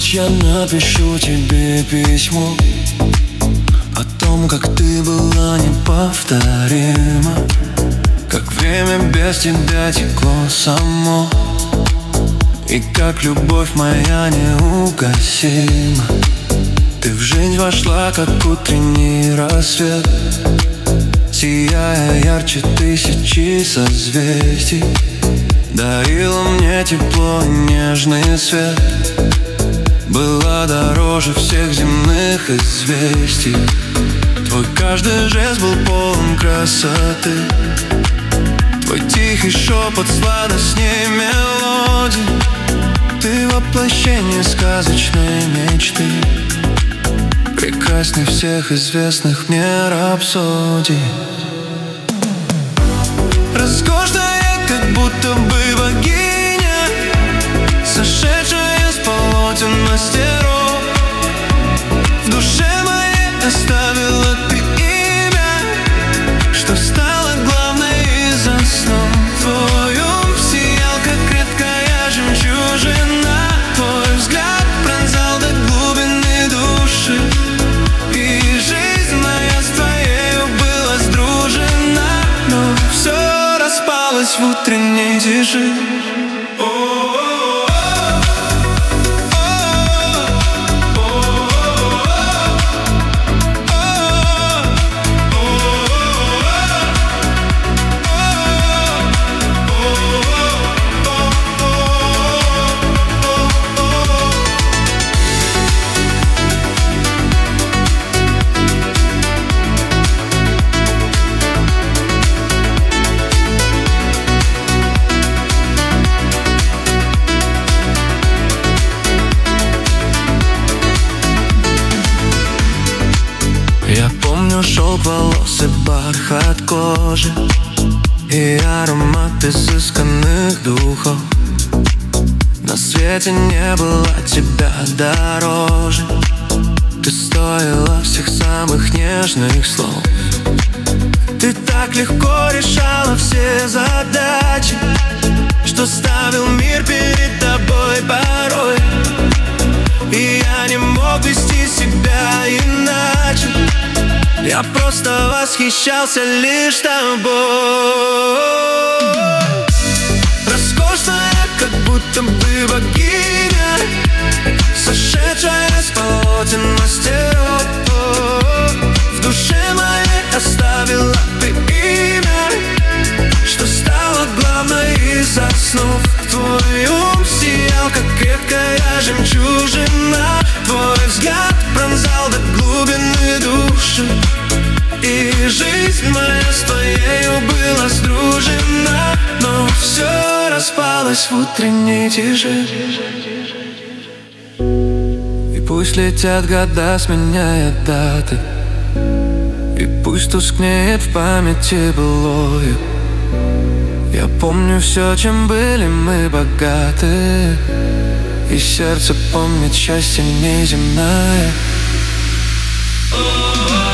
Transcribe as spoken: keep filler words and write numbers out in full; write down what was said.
ночь я напишу тебе письмо о том, как ты была неповторима, как время без тебя текло само, и как любовь моя неугасима. Ты в жизнь вошла, как утренний рассвет, сияя ярче тысячи созвездий, дарила мне тепло и нежный свет, была дороже всех земных известий. Твой каждый жест был полон красоты, твой тихий шепот сладостней мелодий. Ты воплощение сказочной мечты, прекрасней всех известных мне рапсодий. Роскошная, как будто бы богиня, сошедшая с полотен мастеров. В душе моей оставила ты имя, что стало главной из основ. Твой ум сиял, как редкая жемчужина, твой взгляд пронзал до глубины души, и жизнь моя с твоею была сдружена, но все распалось в утренней тиши. Я помню шелк волос и бархат кожи, и аромат изысканных духов. На свете не было тебя дороже, ты стоила всех самых нежных слов. Ты так легко решала все задачи, что ставил мир перед тобой порой, и я не мог вести себя иначе. Я просто восхищался лишь тобой. Роскошная, как будто бы богиня, сошедшая с полотен мастеров. В душе моей оставила ты имя, что стало главной из основ. Твой ум сиял, как редкая жемчужина, твой взгляд пронзал до глубины души, и жизнь моя с твоею была сдружена, но все распалось в утренней тиши. И пусть летят года, сменяя даты, и пусть тускнеет в памяти былое, я помню все, чем были мы богаты, и сердце помнит счастье неземное.